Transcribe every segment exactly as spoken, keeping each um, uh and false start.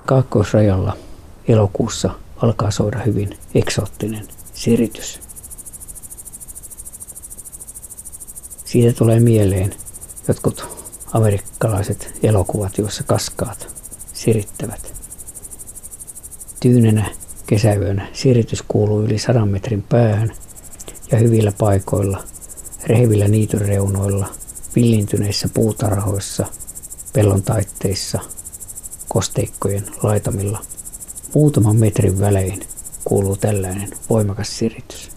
Kaakkoisrajalla elokuussa alkaa soida hyvin eksoottinen siritys. Siitä tulee mieleen jotkut amerikkalaiset elokuvat, joissa kaskaat sirittävät. Tyynenä kesäyönä siritys kuuluu yli sadan metrin päähän ja hyvillä paikoilla, rehevillä niityn reunoilla, villintyneissä puutarhoissa, pellon taitteissa, kosteikkojen laitamilla. Muutaman metrin välein kuuluu tällainen voimakas siritys.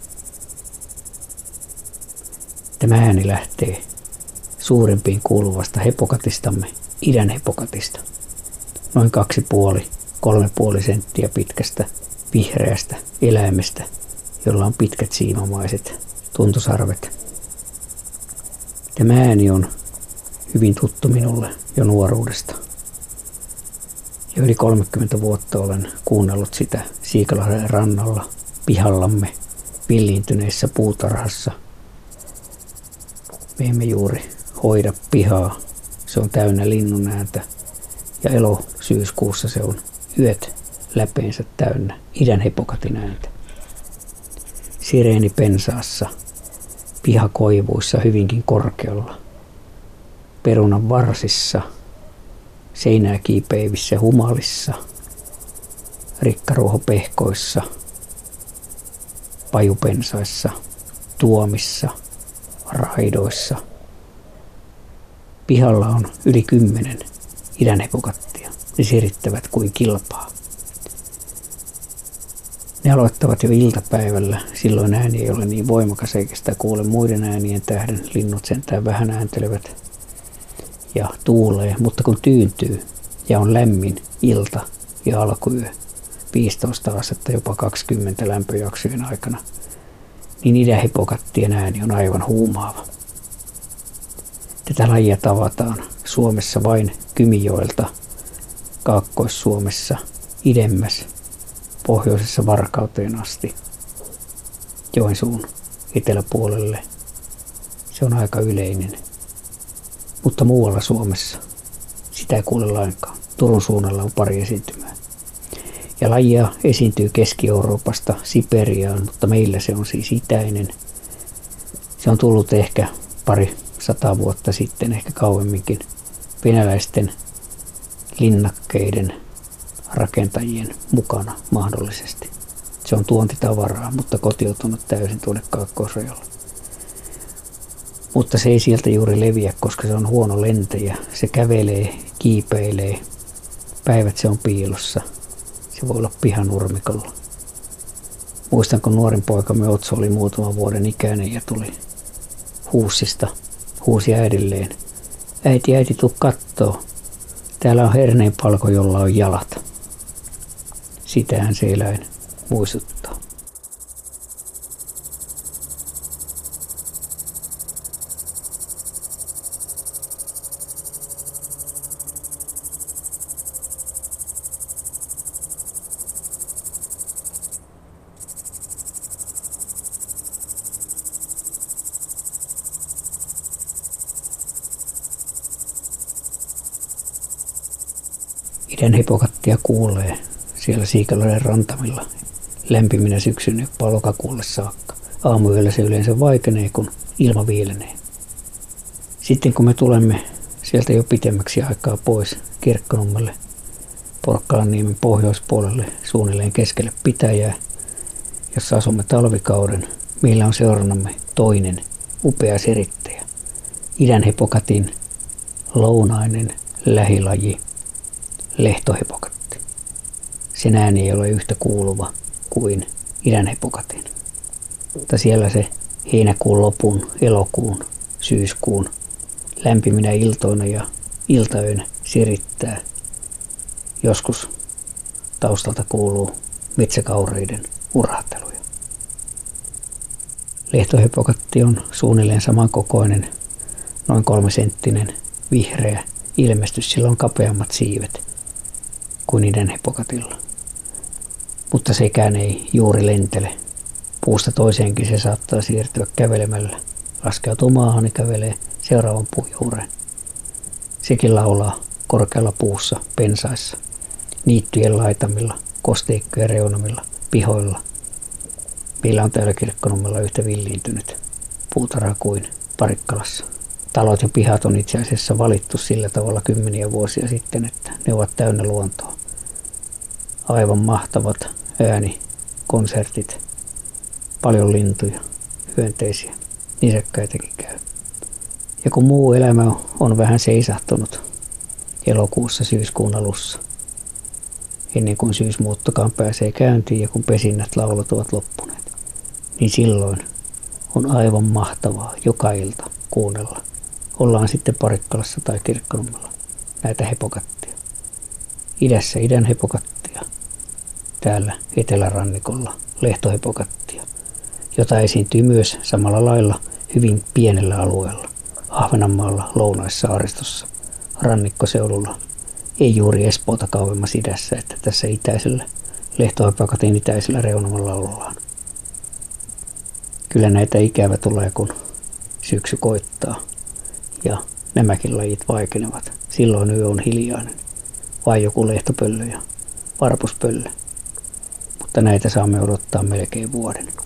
Tämä ääni lähtee suurimpiin kuuluvasta hepokatistamme, idän hepokatista. Noin kaksi puoli, kolme puoli senttiä pitkästä, vihreästä eläimestä, jolla on pitkät siimamaiset tuntosarvet. Tämä ääni on hyvin tuttu minulle jo nuoruudesta. Jo yli kolmekymmentä vuotta olen kuunnellut sitä Siikalahden rannalla, pihallamme, villiintyneessä puutarhassa. Me emme juuri hoida pihaa, se on täynnä linnun ääntä ja elo-syyskuussa se on yöt läpeensä täynnä idän hepokatin ääntä. Sireeni pensaassa, pihakoivuissa hyvinkin korkealla, perunan varsissa, seinää kiipeivissä humalissa, rikkaruohopehkoissa, pajupensaissa, tuomissa, raidoissa. Pihalla on yli kymmenen idän hepokattia. Ne sirittävät kuin kilpaa. Ne aloittavat jo iltapäivällä. Silloin ääni ei ole niin voimakas eikä sitä kuule muiden äänien tähden. Linnut sentään vähän ääntelevät ja tuulee, mutta kun tyyntyy ja on lämmin ilta ja alkuyö, viisitoista astetta jopa kaksikymmentä lämpöjaksojen aikana, niin idän hepokattien ääni on aivan huumaava. Tätä lajia tavataan Suomessa vain Kymijoelta, Kaakkois-Suomessa, idemmäs, pohjoisessa Varkauteen asti, Joensuun eteläpuolelle. Se on aika yleinen, mutta muualla Suomessa sitä ei kuule lainkaan. Turun suunnalla on pari esiintymää. Ja lajia esiintyy Keski-Euroopasta Siperiaan, mutta meillä se on siis itäinen. Se on tullut ehkä pari sata vuotta sitten, ehkä kauemminkin, venäläisten linnakkeiden rakentajien mukana mahdollisesti. Se on tuontitavaraa, mutta kotiutunut täysin tuonne Kaakkoisrajalle. Mutta se ei sieltä juuri leviä, koska se on huono lentäjä. Se kävelee, kiipeilee. Päivät se on piilossa. Se voi olla pihanurmikolla. Muistan, kun nuorin poikamme Otso oli muutaman vuoden ikäinen ja tuli huussista. Huusi äidilleen. Äiti, äiti, tuu kattoo. Täällä on herneenpalko, jolla on jalat. Sitähän se eläin muistuttaa. Idän hepokattia kuulee siellä Siikalahden rantamilla lämpiminä syksyn jopa lokakuulle saakka. Aamuyöllä se yleensä vaikenee, kun ilma viilenee. Sitten kun me tulemme sieltä jo pitemmäksi aikaa pois Kirkkonummelle, Porkkalanniemen pohjoispuolelle, suunnilleen keskelle pitäjää, jossa asumme talvikauden, meillä on seuranamme toinen upea sirittäjä. Idän hepokatin lounainen lähilaji. Lehtohepokatti. Sen ääni ei ole yhtä kuuluva kuin idän hepokatin. Mutta siellä se heinäkuun lopun, elokuun, syyskuun lämpiminä iltoina ja iltaöinä sirittää. Joskus taustalta kuuluu metsäkaureiden urahtaluja. Lehtohepokatti on suunnilleen samankokoinen, noin kolmesenttinen, vihreä ilmestys. Sillä on kapeammat siivet kuin idän hepokatilla. Mutta sekään ei juuri lentele. Puusta toiseenkin se saattaa siirtyä kävelemällä. Laskeutuu maahan ja kävelee seuraavan puun juureen. Sekin laulaa korkealla puussa pensaissa niittyjen laitamilla, kosteikkojen reunamilla, pihoilla. Meillä on täällä Kirkkonummella yhtä villiintynyt puutarha kuin Parikkalassa. Talot ja pihat on itse asiassa valittu sillä tavalla kymmeniä vuosia sitten, että ne ovat täynnä luontoa. Aivan mahtavat äänikonsertit, paljon lintuja, hyönteisiä, nisäkkäitäkin käy. Ja kun muu elämä on vähän seisahtunut elokuussa syyskuun alussa, ennen kuin syysmuuttokaan pääsee käyntiin ja kun pesinnät laulut ovat loppuneet, niin silloin on aivan mahtavaa joka ilta kuunnella. Ollaan sitten Parikkalassa tai Kirkkonummella näitä hepokattia. Idässä idän hepokattia, täällä etelärannikolla lehtohepokattia, jota esiintyy myös samalla lailla hyvin pienellä alueella. Ahvenanmaalla, Lounais-Saaristossa, rannikkoseudulla, ei juuri Espoota kauemmas idässä, että tässä itäisellä, lehtohepokatin itäisellä reunamalla ollaan. Kyllä näitä ikävä tulee, kun syksy koittaa ja nämäkin lajit vaikenevat. Silloin yö on hiljainen, vai joku lehtopöllö ja varpuspöllö. Mutta näitä saamme odottaa melkein vuoden.